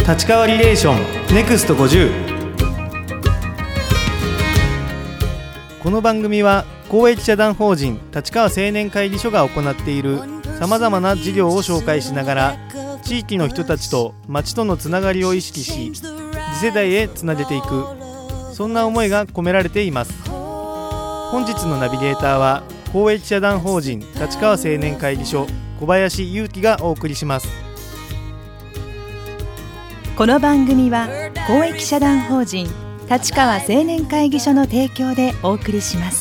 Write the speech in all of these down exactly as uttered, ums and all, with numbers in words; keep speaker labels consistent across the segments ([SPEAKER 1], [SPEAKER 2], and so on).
[SPEAKER 1] 立川リレーションネクストごじゅう。この番組は公益社団法人立川青年会議所が行っているさまざまな事業を紹介しながら、地域の人たちと町とのつながりを意識し、次世代へつなげていく、そんな思いが込められています。本日のナビゲーターは公益社団法人立川青年会議所小林祐希がお送りします。
[SPEAKER 2] この番組は公益社団法人立川青年会議所の提供でお送りします。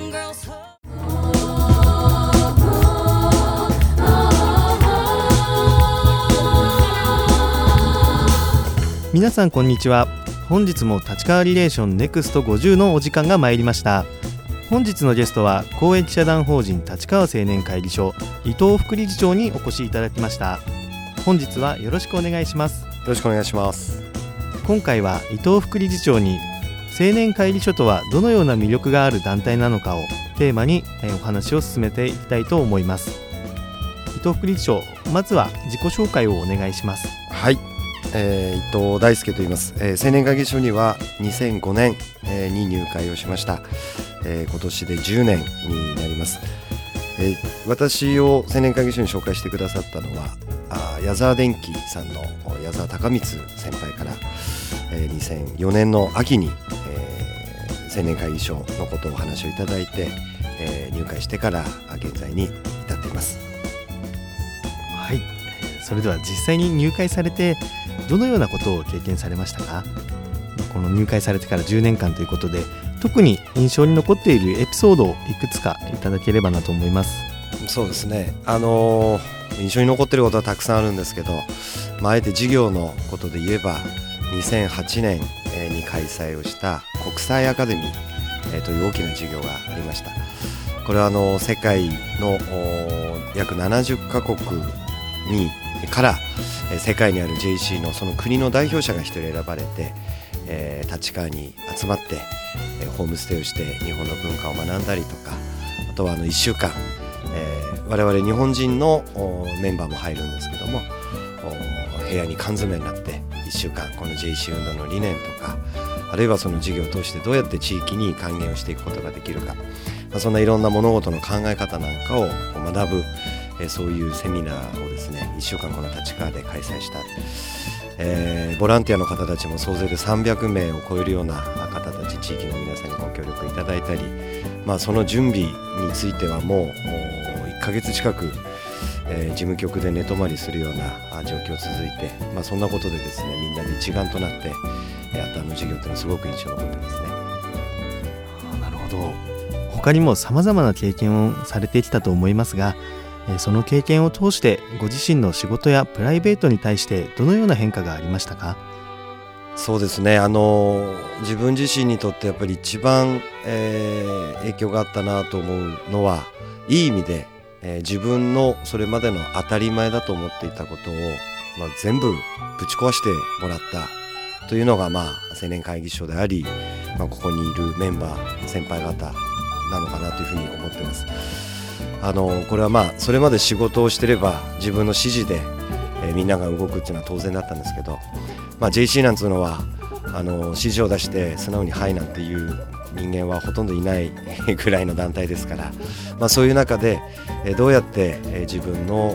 [SPEAKER 1] 皆さんこんにちは。本日も立川リレーションネクストごじゅうのお時間が参りました。本日のゲストは公益社団法人立川青年会議所伊藤副理事長にお越しいただきました。本日はよろしくお願いします。
[SPEAKER 3] よろしくお願いします。
[SPEAKER 1] 今回は伊藤副理事長に青年会議所とはどのような魅力がある団体なのかをテーマにお話を進めていきたいと思います。伊藤副理事長、まずは自己紹介をお願いします。
[SPEAKER 3] はい、えー、伊藤大輔と言います、えー、青年会議所にはにせんごねん、えー、に入会をしました、えー、今年でじゅうねんになります。えー、私を青年会議所に紹介してくださったのはあ矢沢電機さんの矢沢隆光先輩から、えー、にせんよねんの秋に、えー、青年会議所のことをお話をいただいて、えー、入会してから現在に至っています。
[SPEAKER 1] はい、それでは実際に入会されてどのようなことを経験されましたか？この入会されてからじゅうねんかんということで、特に印象に残っているエピソードをいくつかいただければなと思います。
[SPEAKER 3] そうですね、あのー、印象に残っていることはたくさんあるんですけど、まあ、あえて事業のことで言えばにせんはちねんに開催をした国際アカデミーという大きな事業がありました。これはあの世界の約ななじゅっかこくにから世界にある ジェーイーシー のその国の代表者が一人選ばれて、えー、立川に集まって、えー、ホームステイをして日本の文化を学んだりとか、あとはあのいっしゅうかん、えー、我々日本人のメンバーも入るんですけども、部屋に缶詰になっていっしゅうかんこの ジェーイーシー 運動の理念とか、あるいはその事業を通してどうやって地域に還元をしていくことができるか、まあ、そんないろんな物事の考え方なんかを学ぶ、えー、そういうセミナーをですねいっしゅうかんこの立川で開催した、えー、ボランティアの方たちも総勢でさんびゃくめいを超えるような方たち、地域の皆さんにご協力いただいたり、まあ、その準備についてはもういっかげつ近く、えー、事務局で寝泊まりするような状況続いて、まあ、そんなことでですねみんなで一丸となってやったあの事業というのはすごく印象に残ってますね。
[SPEAKER 1] あ、なるほど。他にもさまざまな経験をされてきたと思いますが、その経験を通してご自身の仕事やプライベートに対してどのような変化がありましたか？
[SPEAKER 3] そうですね、あの自分自身にとってやっぱり一番、えー、影響があったなと思うのは、いい意味で、えー、自分のそれまでの当たり前だと思っていたことを、まあ、全部ぶち壊してもらったというのが、まあ、青年会議所であり、まあ、ここにいるメンバー先輩方なのかなというふうに思ってます。あのこれはまあそれまで仕事をしてれば自分の指示で、えー、みんなが動くっていうのは当然だったんですけど、まあ、ジェーイーシー なんていうのはあの指示を出して素直にはいなんていう人間はほとんどいないぐらいの団体ですから、まあ、そういう中で、えー、どうやって、えー、自分の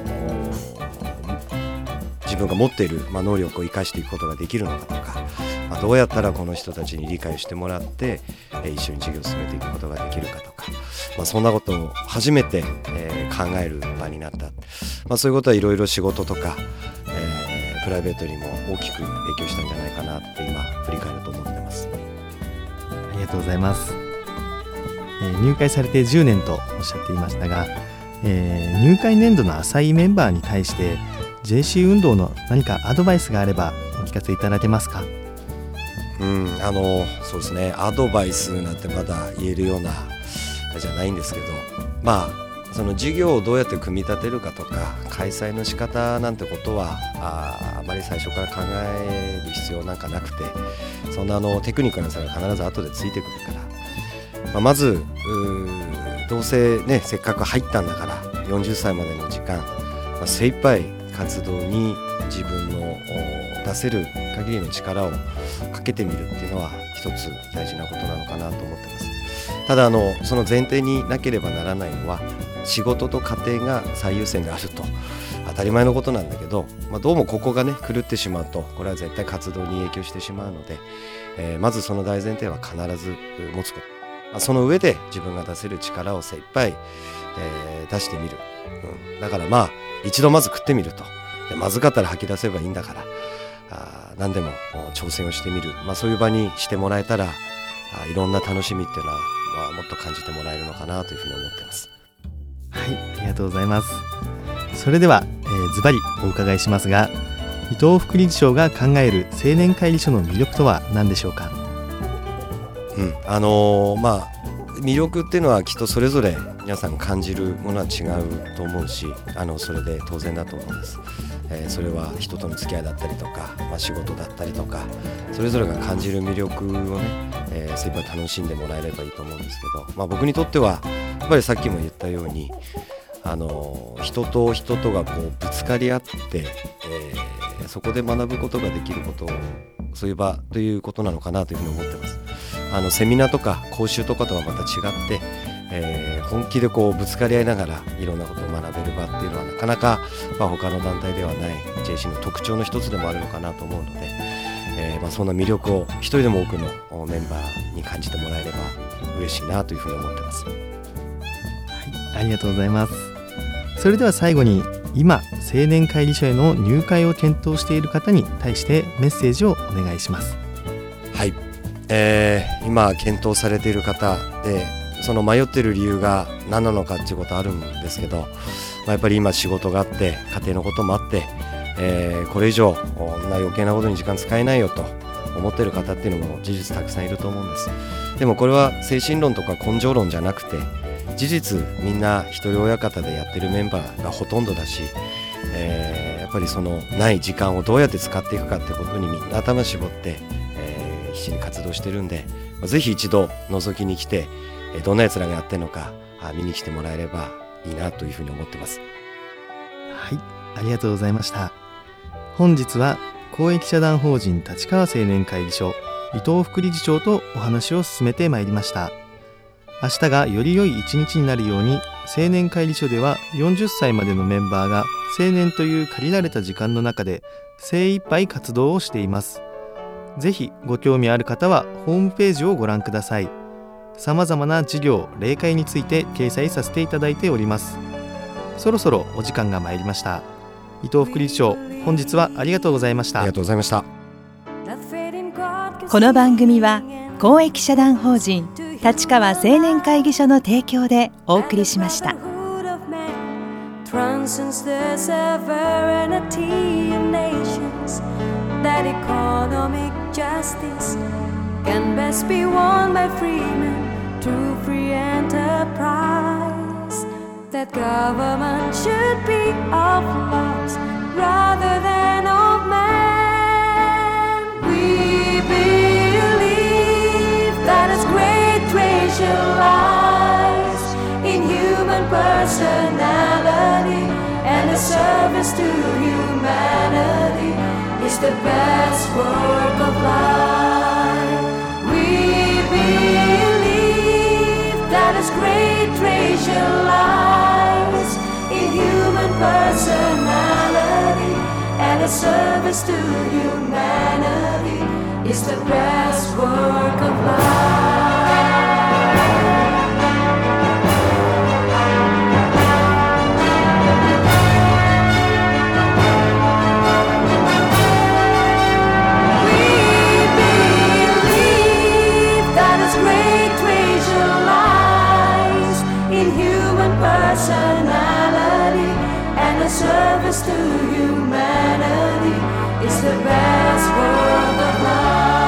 [SPEAKER 3] 自分が持っている、まあ、能力を生かしていくことができるのかとか、まあ、どうやったらこの人たちに理解をしてもらって、えー、一緒に事業を進めていくことができるかとか、まあ、そんなことを初めて、えー、考える場になった、まあ、そういうことはいろいろ仕事とか、えー、プライベートにも大きく影響したんじゃないかなって今振り返ると思ってます。
[SPEAKER 1] ありがとうございます。えー、入会されてじゅうねんとおっしゃっていましたが、えー、入会年度の浅いメンバーに対して ジェーイーシー 運動の何かアドバイスがあればお聞かせいただけますか？
[SPEAKER 3] うん、あのそうですね、アドバイスなんてまだ言えるようなじゃないんですけど、まあその事業をどうやって組み立てるかとか開催の仕方なんてことは あ, あまり最初から考える必要なんかなくて、そんなあのテクニックな差が必ず後でついてくるから、まあ、まずどうせねせっかく入ったんだからよんじゅっさいまでの時間、まあ、精一杯活動に自分の出せる限りの力をかけてみるっていうのは一つ大事なことなのかなと思ってます。ただあのその前提になければならないのは、仕事と家庭が最優先であると当たり前のことなんだけど、まあ、どうもここがね狂ってしまうと、これは絶対活動に影響してしまうので、えー、まずその大前提は必ず持つこと、まあ、その上で自分が出せる力を精一杯、えー、出してみる、うん、だからまあ一度まず食ってみると、でまずかったら吐き出せばいいんだから、あ何でも挑戦をしてみる、まあ、そういう場にしてもらえたら、あいろんな楽しみっていうのは、まあ、もっと感じてもらえるのかなというふうに思ってます。
[SPEAKER 1] はい、ありがとうございます。それでは、えー、ズバリお伺いしますが、伊藤副理事長が考える青年会議所の魅力とは何でしょうか。
[SPEAKER 3] うん、あのー、まあ魅力っていうのはきっとそれぞれ皆さん感じるものは違うと思うし、あのそれで当然だと思うんです。えー、それは人との付き合いだったりとか、まあ、仕事だったりとか、それぞれが感じる魅力をね、えー、精一杯楽しんでもらえればいいと思うんですけど、まあ、僕にとってはやっぱりさっきも言ったように、あの人と人とがこうぶつかり合って、えー、そこで学ぶことができることを、そういう場ということなのかなというふうに思ってます。あのセミナーとか講習とかとはまた違って、えー、本気でこうぶつかり合いながらいろんなことを学べる場っていうのはなかなか、まあ、他の団体ではない ジェーシー の特徴の一つでもあるのかなと思うので、えーまあ、そんな魅力を一人でも多くのメンバーに感じてもらえれば嬉しいなというふうに思ってます。はい、
[SPEAKER 1] ありがとうございます。それでは最後に、今青年会議所への入会を検討している方に対してメッセージをお願いします。
[SPEAKER 3] はい、えー、今検討されている方で、その迷っている理由が何なのかっていうことあるんですけど、まあ、やっぱり今仕事があって家庭のこともあって、えー、これ以上こんな余計なことに時間使えないよと思っている方っていうのも事実たくさんいると思うんです。でもこれは精神論とか根性論じゃなくて、事実みんな一人親方でやってるメンバーがほとんどだし、えー、やっぱりそのない時間をどうやって使っていくかってことにみんな頭絞って、えー、必死に活動してるんで、ぜひ一度覗きに来て、どんな奴らがやってるのか見に来てもらえればいいなというふうに思ってます。
[SPEAKER 1] はい、ありがとうございました。本日は公益社団法人立川青年会議所伊藤副理事長とお話を進めてまいりました。明日がより良い一日になるように、青年会議所ではよんじゅっさいまでのメンバーが青年という限られた時間の中で精一杯活動をしています。ぜひご興味ある方はホームページをご覧ください。さまざまな事業・例会について掲載させていただいております。そろそろお時間が参りました。伊藤副理事長、本日はありがとうございました。
[SPEAKER 3] ありがとうございました。
[SPEAKER 2] この番組は公益社団法人立川青年会議所の提供でお送りしました。
[SPEAKER 4] Can best be won by freemen through free enterprise. That government should be of laws rather than of man. We believe that His great treasure lies in human personality, and the service to humanity is the best work of life. His great treasure lies in human personality, and His service to humanity is the best work of life. Personality and the service to humanity is the best work of life.